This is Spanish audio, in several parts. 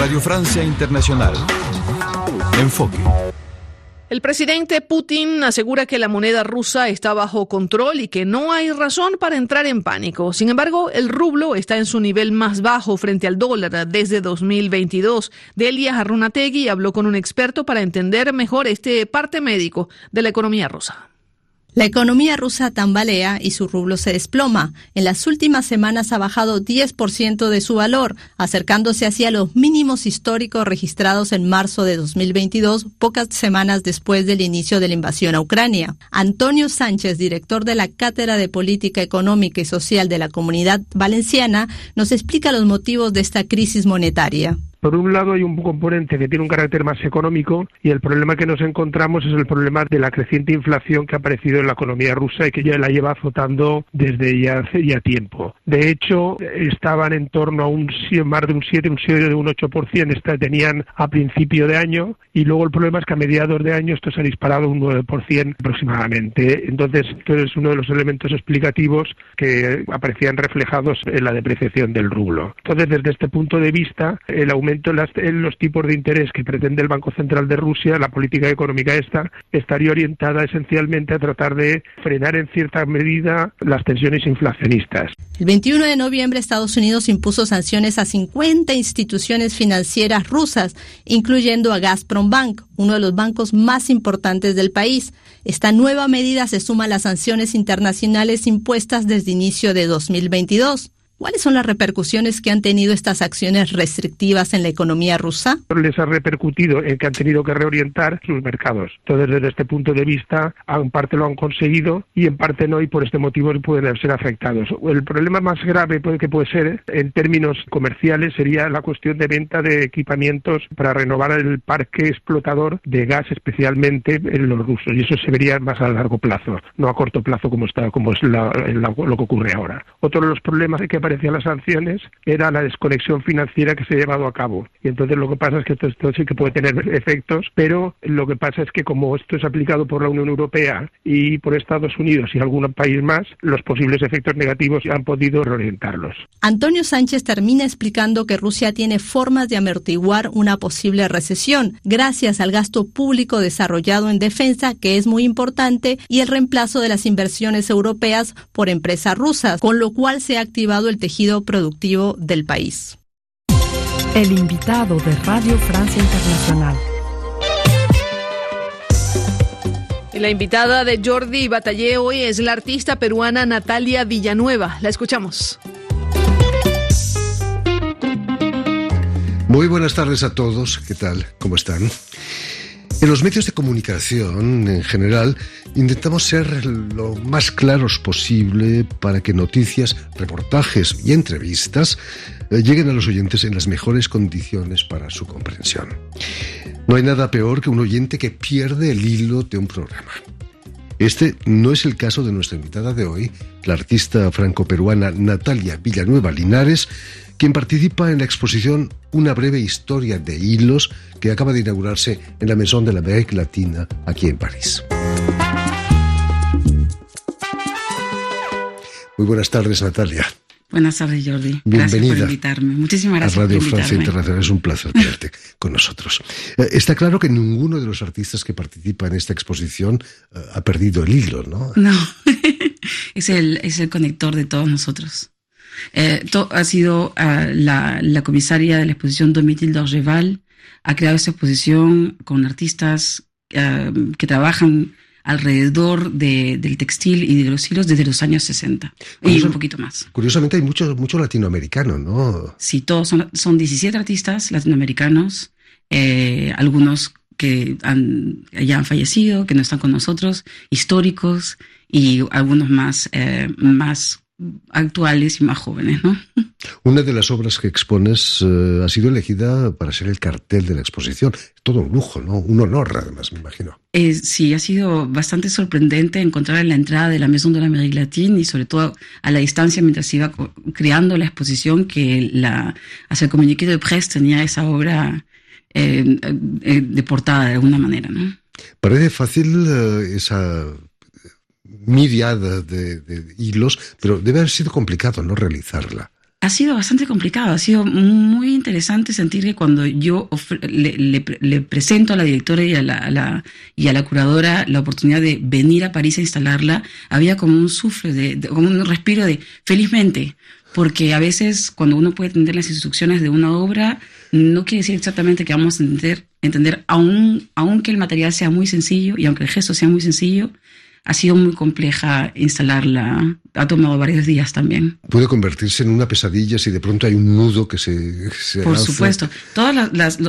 Radio Francia Internacional. Enfoque. El presidente Putin asegura que la moneda rusa está bajo control y que no hay razón para entrar en pánico. Sin embargo, el rublo está en su nivel más bajo frente al dólar desde 2022. Delia Jarrunategui habló con un experto para entender mejor este parte médico de la economía rusa. La economía rusa tambalea y su rublo se desploma. En las últimas semanas ha bajado 10% de su valor, acercándose hacia los mínimos históricos registrados en marzo de 2022, pocas semanas después del inicio de la invasión a Ucrania. Antonio Sánchez, director de la Cátedra de Política Económica y Social de la Comunidad Valenciana, nos explica los motivos de esta crisis monetaria. Por un lado hay un componente que tiene un carácter más económico y el problema que nos encontramos es el problema de la creciente inflación que ha aparecido en la economía rusa y que ya la lleva azotando desde ya hace ya tiempo. De hecho, estaban en torno a más de un 7, un 6 de un 8%, tenían a principio de año, y luego el problema es que a mediados de año esto se ha disparado un 9% aproximadamente. Entonces, esto es uno de los elementos explicativos que aparecían reflejados en la depreciación del rublo. Entonces, desde este punto de vista, el aumento en los tipos de interés que pretende el Banco Central de Rusia, la política económica estaría orientada esencialmente a tratar de frenar en cierta medida las tensiones inflacionistas. El 21 de noviembre Estados Unidos impuso sanciones a 50 instituciones financieras rusas, incluyendo a Gazprom Bank, uno de los bancos más importantes del país. Esta nueva medida se suma a las sanciones internacionales impuestas desde inicio de 2022. ¿Cuáles son las repercusiones que han tenido estas acciones restrictivas en la economía rusa? Les ha repercutido en que han tenido que reorientar sus mercados. Entonces, desde este punto de vista, en parte lo han conseguido y en parte no, y por este motivo pueden ser afectados. El problema más grave que puede ser, en términos comerciales, sería la cuestión de venta de equipamientos para renovar el parque explotador de gas, especialmente en los rusos, y eso se vería más a largo plazo, no a corto plazo como es lo que ocurre ahora. Otro de los problemas que aparecía las sanciones era la desconexión financiera que se ha llevado a cabo, y entonces lo que pasa es que esto sí que puede tener efectos, pero lo que pasa es que como esto es aplicado por la Unión Europea y por Estados Unidos y algún país más, los posibles efectos negativos han podido reorientarlos. Antonio Sánchez termina explicando que Rusia tiene formas de amortiguar una posible recesión gracias al gasto público desarrollado en defensa, que es muy importante, y el reemplazo de las inversiones europeas por empresas rusas, con lo cual se ha activado el tejido productivo del país. El invitado de Radio Francia Internacional. La invitada de Jordi Batallé hoy es la artista peruana Natalia Villanueva. La escuchamos. Muy buenas tardes a todos. ¿Qué tal? ¿Cómo están? En los medios de comunicación, en general, intentamos ser lo más claros posible para que noticias, reportajes y entrevistas lleguen a los oyentes en las mejores condiciones para su comprensión. No hay nada peor que un oyente que pierde el hilo de un programa. Este no es el caso de nuestra invitada de hoy, la artista franco-peruana Natalia Villanueva Linares, quien participa en la exposición Una breve historia de hilos, que acaba de inaugurarse en la Maison de l'Amérique Latina, aquí en París. Muy buenas tardes, Natalia. Buenas tardes, Jordi. Bienvenida. Gracias por invitarme. Muchísimas gracias a Radio por invitarme. Francia Internacional. Es un placer tenerte con nosotros. Está claro que ninguno de los artistas que participa en esta exposición ha perdido el hilo, ¿no? No, es el conector de todos nosotros. Ha sido la comisaria de la exposición Domitille d'Orgeval, ha creado esta exposición con artistas que trabajan alrededor del textil y de los hilos desde los años 60 y un poquito más. Curiosamente hay mucho latinoamericano, ¿no? Sí, todos son 17 artistas latinoamericanos, algunos que ya han fallecido, que no están con nosotros, históricos, y algunos más actuales y más jóvenes, ¿no? Una de las obras que expones ha sido elegida para ser el cartel de la exposición. Todo un lujo, ¿no? Un honor, además, me imagino. Sí, ha sido bastante sorprendente encontrar en la entrada de la Maison de l'Amérique Latine, y sobre todo a la distancia mientras iba creando la exposición, que hacia el communiqué de presse tenía esa obra de portada de alguna manera, ¿no? Parece fácil esa miriada de hilos, pero debe haber sido complicado, ¿no?, realizarla. Ha sido bastante complicado, ha sido muy interesante sentir que cuando yo le presento a la directora y a la curadora la oportunidad de venir a París a instalarla, había como un como un respiro de felizmente, porque a veces cuando uno puede entender las instrucciones de una obra, no quiere decir exactamente que vamos a entender aunque el material sea muy sencillo y aunque el gesto sea muy sencillo, ha sido muy compleja instalarla. Ha tomado varios días también. Puede convertirse en una pesadilla si de pronto hay un nudo que se Por lanza. supuesto. Todas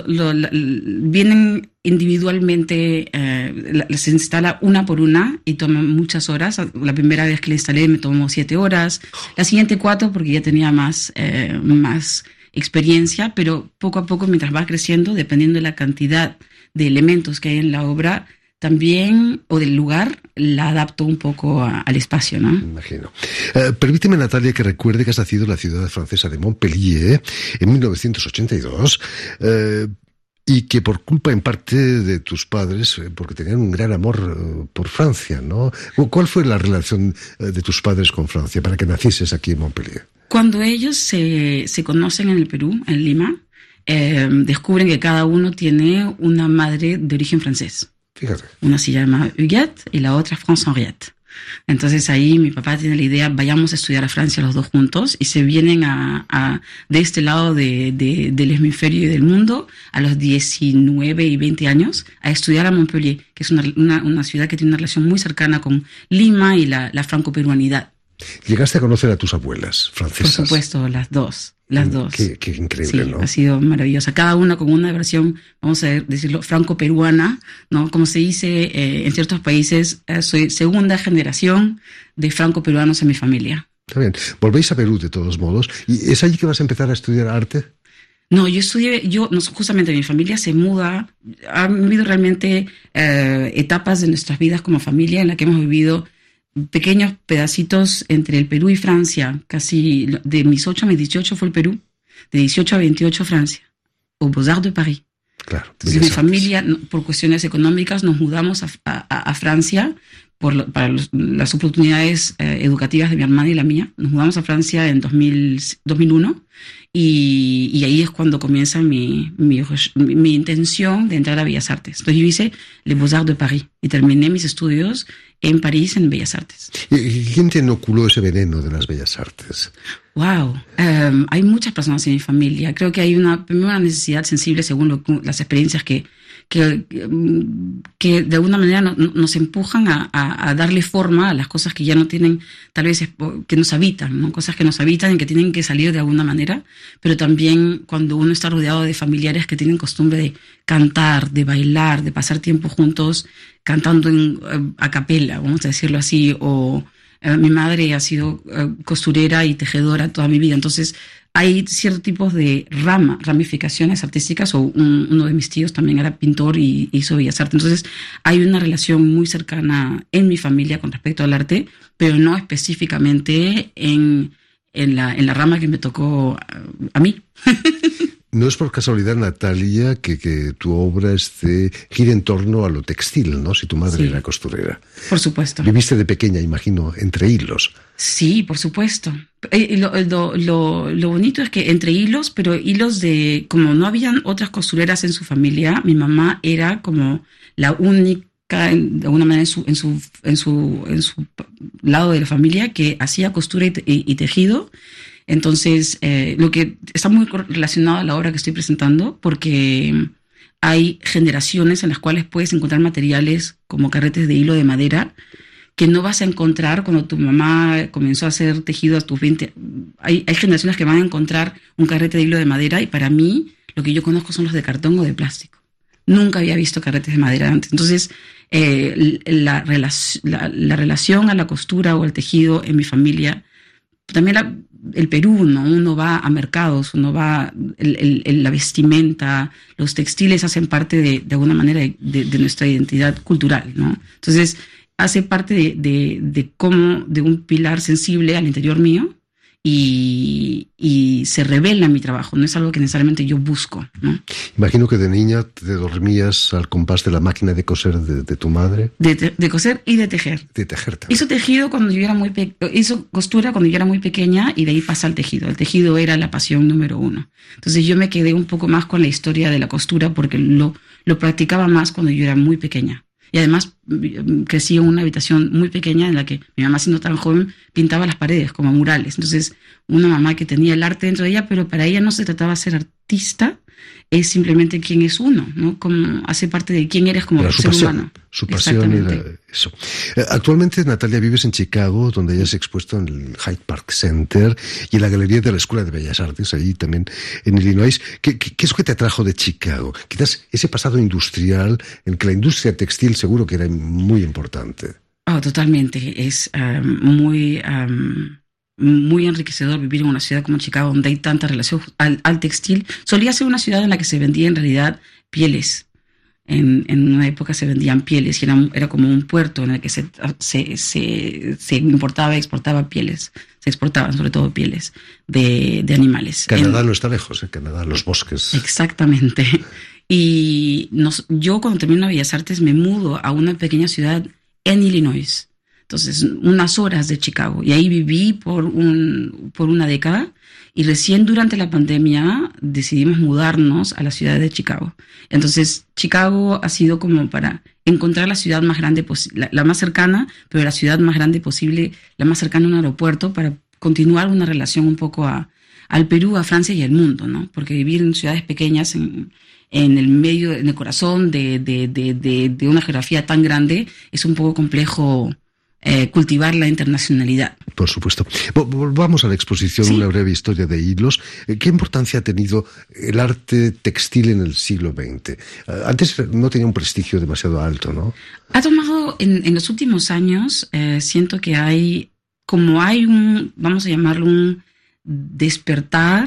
vienen individualmente, se instala una por una y toma muchas horas. La primera vez que la instalé me tomó 7 horas. La siguiente 4 porque ya tenía más experiencia, pero poco a poco, mientras va creciendo, dependiendo de la cantidad de elementos que hay en la obra, también, o del lugar, la adapto un poco al espacio, ¿no? Me imagino. Permíteme, Natalia, que recuerde que has nacido en la ciudad francesa de Montpellier en 1982 y que por culpa en parte de tus padres, porque tenían un gran amor por Francia, ¿no? ¿Cuál fue la relación de tus padres con Francia para que nacieses aquí en Montpellier? Cuando ellos se conocen en el Perú, en Lima, descubren que cada uno tiene una madre de origen francés. Fíjate. Una se llama Huguette y la otra France Henriette. Entonces ahí mi papá tiene la idea, vayamos a estudiar a Francia los dos juntos, y se vienen de este lado del hemisferio y del mundo a los 19 y 20 años a estudiar a Montpellier, que es una ciudad que tiene una relación muy cercana con Lima y la franco-peruanidad. ¿Llegaste a conocer a tus abuelas francesas? Por supuesto, las dos. Qué increíble, sí, ¿no? Ha sido maravillosa. Cada una con una versión, vamos a decirlo, franco-peruana, ¿no? Como se dice en ciertos países, soy segunda generación de franco-peruanos en mi familia. Está bien. Volvéis a Perú, de todos modos. ¿Y es allí que vas a empezar a estudiar arte? No, justamente mi familia se muda. Ha habido realmente etapas de nuestras vidas como familia en la que hemos vivido pequeños pedacitos entre el Perú y Francia. Casi de mis 8 a mis 18 fue el Perú, de 18 a 28 Francia, au Beaux-Arts de París. Claro. Entonces mi familia, por cuestiones económicas, nos mudamos a Francia para las oportunidades educativas de mi hermana y la mía. Nos mudamos a Francia en 2001 y ahí es cuando comienza mi intención de entrar a Bellas Artes. Entonces yo hice les Beaux-Arts de París y terminé mis estudios en París en Bellas Artes. ¿Y quién te inoculó ese veneno de las Bellas Artes? Wow, hay muchas personas en mi familia. Creo que hay una necesidad sensible según las experiencias que de alguna manera nos empujan a darle forma a las cosas que ya no tienen, tal vez que nos habitan, ¿no? Cosas que nos habitan y que tienen que salir de alguna manera, pero también cuando uno está rodeado de familiares que tienen costumbre de cantar, de bailar, de pasar tiempo juntos cantando a capela, vamos a decirlo así, o mi madre ha sido costurera y tejedora toda mi vida, entonces hay ciertos tipos de ramificaciones artísticas, o uno de mis tíos también era pintor y hizo Bellas Artes. Entonces hay una relación muy cercana en mi familia con respecto al arte, pero no específicamente en la rama que me tocó a mí. No es por casualidad, Natalia, que tu obra gira en torno a lo textil, ¿no? Si tu madre era costurera. Por supuesto. Viviste de pequeña, imagino, entre hilos. Sí, por supuesto. Lo bonito es que entre hilos, pero hilos como no habían otras costureras en su familia, mi mamá era como la única, de alguna manera, en su lado de la familia, que hacía costura y tejido. Entonces, lo que está muy relacionado a la obra que estoy presentando, porque hay generaciones en las cuales puedes encontrar materiales como carretes de hilo de madera que no vas a encontrar cuando tu mamá comenzó a hacer tejido a tus 20. Hay generaciones que van a encontrar un carrete de hilo de madera, y para mí lo que yo conozco son los de cartón o de plástico. Nunca había visto carretes de madera antes. Entonces, la relación a la costura o al tejido en mi familia, también el Perú, ¿no? Uno va a mercados, uno va, la vestimenta, los textiles hacen parte de alguna manera de nuestra identidad cultural, ¿no? Entonces, hace parte de un pilar sensible al interior mío y y se revela mi trabajo, no es algo que necesariamente yo busco, ¿no? Imagino que de niña te dormías al compás de la máquina de coser de tu madre. De coser y de tejer. De tejer también. Hizo tejido cuando yo era hizo costura cuando yo era muy pequeña y de ahí pasa al tejido. El tejido era la pasión número 1. Entonces yo me quedé un poco más con la historia de la costura porque lo practicaba más cuando yo era muy pequeña. Y además crecí en una habitación muy pequeña en la que mi mamá, siendo tan joven, pintaba las paredes como murales. Entonces, una mamá que tenía el arte dentro de ella, pero para ella no se trataba de ser artista, es simplemente quién es uno, ¿no? Como hace parte de quién eres como ser humano. Su pasión era eso. Actualmente, Natalia, vives en Chicago, donde ya has expuesto en el Hyde Park Center y en la Galería de la Escuela de Bellas Artes, ahí también en Illinois. ¿Qué es lo que te atrajo de Chicago? Quizás ese pasado industrial, en que la industria textil seguro que era muy importante. Oh, totalmente. Es muy enriquecedor vivir en una ciudad como Chicago, donde hay tanta relación al textil. Solía ser una ciudad en la que se vendía en realidad pieles. En una época se vendían pieles y era como un puerto en el que se importaba y exportaba pieles. Se exportaban sobre todo pieles de animales. Canadá no está lejos, Canadá, los bosques. Exactamente. Y yo cuando termino Bellas Artes me mudo a una pequeña ciudad en Illinois. Entonces, unas horas de Chicago. Y ahí viví por una década. Y recién durante la pandemia decidimos mudarnos a la ciudad de Chicago. Entonces, Chicago ha sido como para encontrar la ciudad más grande posible, la más cercana, pero la ciudad más grande posible, la más cercana a un aeropuerto, para continuar una relación un poco al Perú, a Francia y al mundo, ¿no? Porque vivir en ciudades pequeñas, en el medio, en el corazón de una geografía tan grande, es un poco complejo cultivar la internacionalidad. Por supuesto. Volvamos a la exposición, sí. Una breve historia de hilos. ¿Qué importancia ha tenido el arte textil en el siglo XX? Antes no tenía un prestigio demasiado alto, ¿no? Ha tomado, en los últimos años, siento que hay vamos a llamarlo un despertar,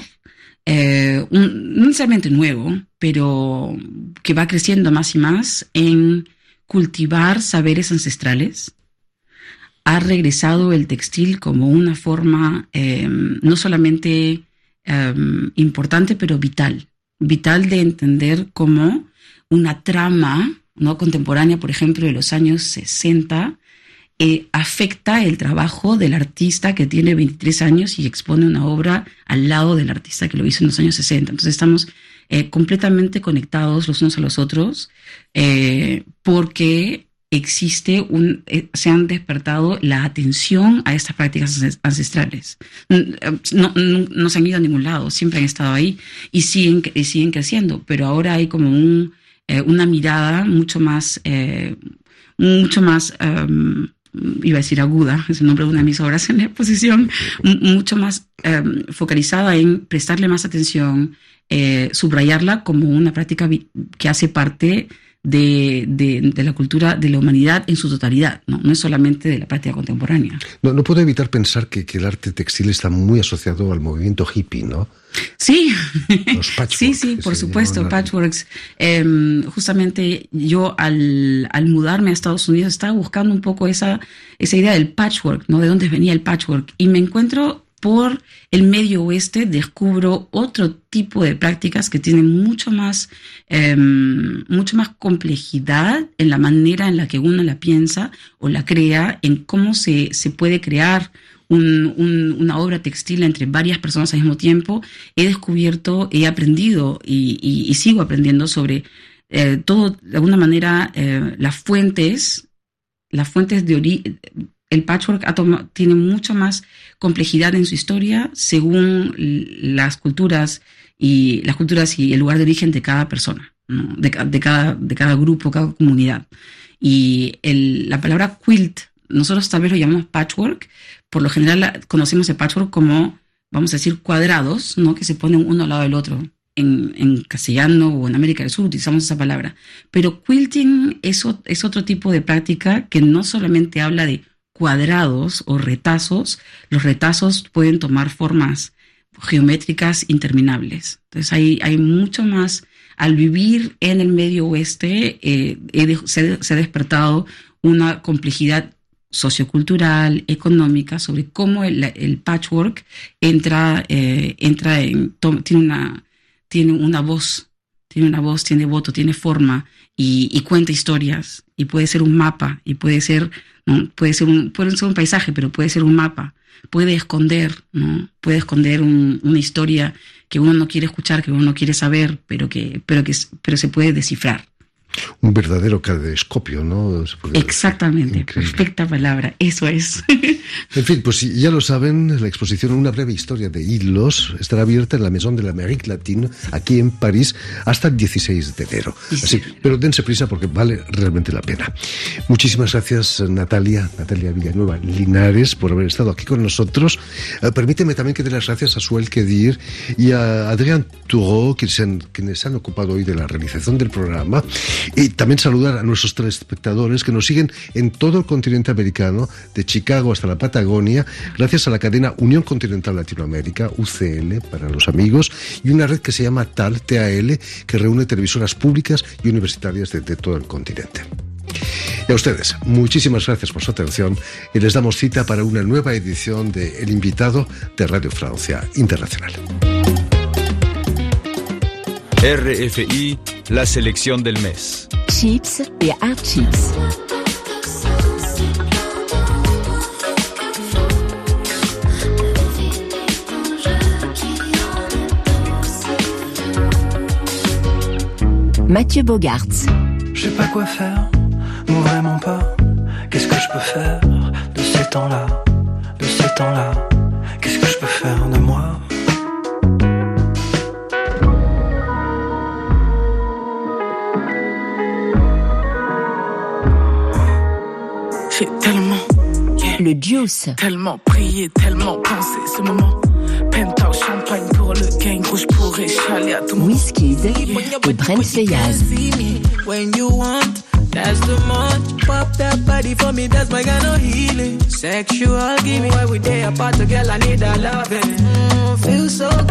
no necesariamente nuevo, pero que va creciendo más y más en cultivar saberes ancestrales. Ha regresado el textil como una forma no solamente importante, pero vital de entender cómo una trama, ¿no?, contemporánea, por ejemplo, de los años 60, afecta el trabajo del artista que tiene 23 años y expone una obra al lado del artista que lo hizo en los años 60. Entonces estamos completamente conectados los unos a los otros porque se han despertado la atención a estas prácticas ancestrales. No se han ido a ningún lado, siempre han estado ahí y siguen creciendo, pero ahora hay como una mirada mucho más iba a decir aguda, es el nombre de una de mis obras en la exposición, mucho más focalizada en prestarle más atención, subrayarla como una práctica que hace parte de la cultura de la humanidad en su totalidad, no es solamente de la práctica contemporánea. No puedo evitar pensar que el arte textil está muy asociado al movimiento hippie, ¿no? Sí, los patchworks, sí, por supuesto, patchworks. Justamente yo al mudarme a Estados Unidos estaba buscando un poco esa idea del patchwork, ¿no? De dónde venía el patchwork, y me encuentro por el Medio Oeste, descubro otro tipo de prácticas que tienen mucho más complejidad en la manera en la que uno la piensa o la crea, en cómo se puede crear una obra textil entre varias personas al mismo tiempo. He descubierto, he aprendido y sigo aprendiendo sobre todo, de alguna manera, las fuentes de origen. El patchwork tiene mucha más complejidad en su historia según las culturas y el lugar de origen de cada persona, ¿no? de cada grupo, cada comunidad. Y la palabra quilt, nosotros tal vez lo llamamos patchwork. Por lo general conocemos el patchwork como, vamos a decir, cuadrados, ¿no?, que se ponen uno al lado del otro. En castellano o en América del Sur utilizamos esa palabra. Pero quilting es otro tipo de práctica que no solamente habla de cuadrados o retazos. Los retazos pueden tomar formas geométricas interminables. Entonces hay mucho más. Al vivir en el Medio Oeste se ha despertado una complejidad sociocultural, económica, sobre cómo el patchwork tiene una voz, tiene voto, tiene forma y cuenta historias, y puede ser un mapa, y puede ser un paisaje, pero puede ser un mapa, puede esconder, ¿no? Puede esconder una historia que uno no quiere escuchar, que uno no quiere saber, pero se puede descifrar. Un verdadero caleidoscopio, ¿no? Exactamente, increíble. Perfecta palabra, eso es. En fin, pues ya lo saben, la exposición Una breve historia de hilos estará abierta en la Maison de l'Amérique Latine, aquí en París, hasta el 16 de enero. Así, pero dense prisa porque vale realmente la pena. Muchísimas gracias, Natalia Villanueva Linares, por haber estado aquí con nosotros. Permíteme también que dé las gracias a Suel Kedir y a Adrián Toureau, quienes se han ocupado hoy de la realización del programa. Y también saludar a nuestros telespectadores que nos siguen en todo el continente americano, de Chicago hasta la Patagonia, gracias a la cadena Unión Continental Latinoamérica, UCL, para los amigos, y una red que se llama TAL, que reúne televisoras públicas y universitarias de todo el continente. Y a ustedes, muchísimas gracias por su atención y les damos cita para una nueva edición de El Invitado de Radio Francia Internacional. RFI, la selección del mes. Chips et Art Chips. Mathieu Bogarts. Je sais pas quoi faire, non vraiment pas. Qu'est-ce que je peux faire de ces temps-là, de ces temps-là? Qu'est-ce que je peux faire de moi? J'ai tellement, le juice, tellement prié, tellement pensé ce moment. Penthouse champagne pour le gang, rouge pour échaler à tout moment. Wizkid et Brent Fayaz. When you want, that's the month. Pop that body for me, that's my kind of healing. Sexual, give me every day apart, girl, I need a loving. Feel so